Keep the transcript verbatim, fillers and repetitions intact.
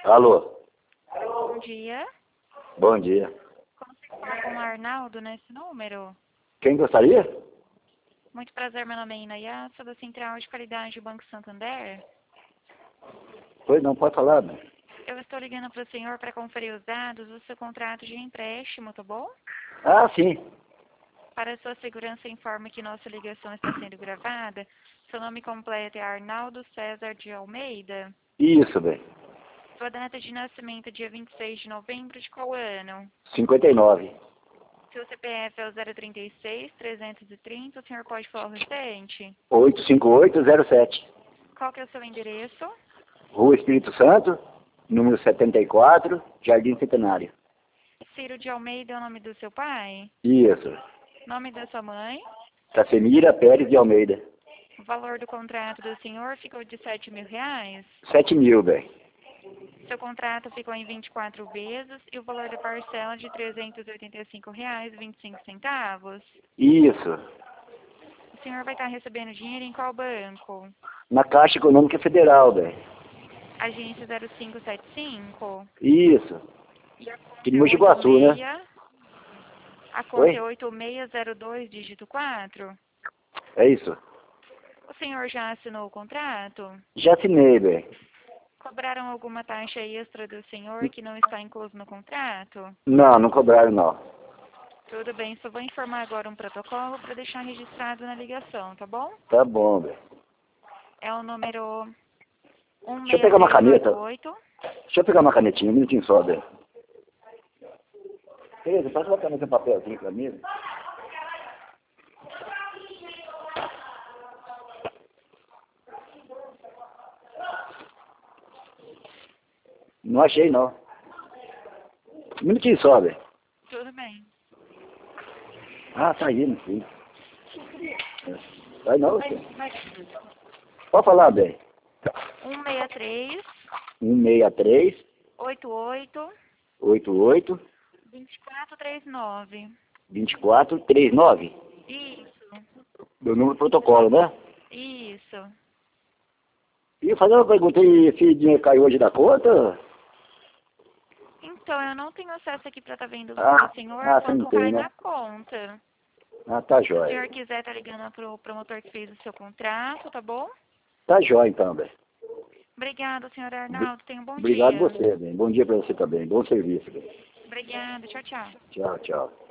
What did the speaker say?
Alô? Bom dia. Bom dia. Consigo falar com o Arnaldo nesse número? Quem gostaria? Muito prazer, meu nome é Inaya, sou da Central de Qualidade do Banco Santander. Pois não, pode falar, né? Eu estou ligando para o senhor para conferir os dados do seu contrato de empréstimo, tá bom? Ah, sim. Para sua segurança, informe que nossa ligação está sendo gravada. Seu nome completo é Arnaldo César de Almeida. Isso, bem. Sua data de nascimento é dia vinte e seis de novembro de qual ano? cinquenta e nove. Seu C P F é o zero trinta e seis, trezentos e trinta, o senhor pode falar o restante? oito cinco oito zero sete. Qual que é o seu endereço? Rua Espírito Santo, número setenta e quatro, Jardim Centenário. Ciro de Almeida é o nome do seu pai? Isso. Nome da sua mãe? Tacemira Pérez de Almeida. O valor do contrato do senhor ficou de sete mil reais? Sete mil, bem. Seu contrato ficou em vinte e quatro vezes e o valor da parcela de trezentos e oitenta e cinco reais e vinte e cinco centavos. Isso. O senhor vai estar recebendo dinheiro em qual banco? Na Caixa Econômica Federal, bem. Agência zero cinco sete cinco? Isso. E a Aqui conta de é Mogi Guaçu, né? oitenta e seis? A conta Oi? é oito seis zero dois, dígito quatro? É isso. O senhor já assinou o contrato? Já assinei, bem. Cobraram alguma taxa extra do senhor que não está incluso no contrato? Não, não cobraram, não. Tudo bem, só vou informar agora um protocolo para deixar registrado na ligação, tá bom? Tá bom, bem. É o número Deixa eu pegar uma caneta. um seis três oito oito. Deixa eu pegar uma canetinha, um minutinho só, bem. Beleza, passa uma caneta e um papelzinho pra mim. Não achei, não. Um minutinho só, velho. Tudo bem. Ah, tá aí, não sei. Vai não, você. Pode falar, velho. um seis três um seis três, oito oito oito oito, dois quatro três nove. dois quatro três nove. Isso, Meu número de protocolo, né? isso. E fazer uma pergunta aí, esse dinheiro caiu hoje da conta? Então, eu não tenho acesso aqui para estar vendo Ah, o senhor ah, você quanto não tem, cai né? na conta. Ah, tá Se o jóia. senhor quiser, tá ligando para o promotor que fez o seu contrato, tá bom? Tá jóia então, velho. Obrigada, senhor Arnaldo. Tenha um bom Obrigado dia. você, velho. Bom dia pra você também. Bom serviço, velho. Obrigada. Tchau, tchau. Tchau, tchau.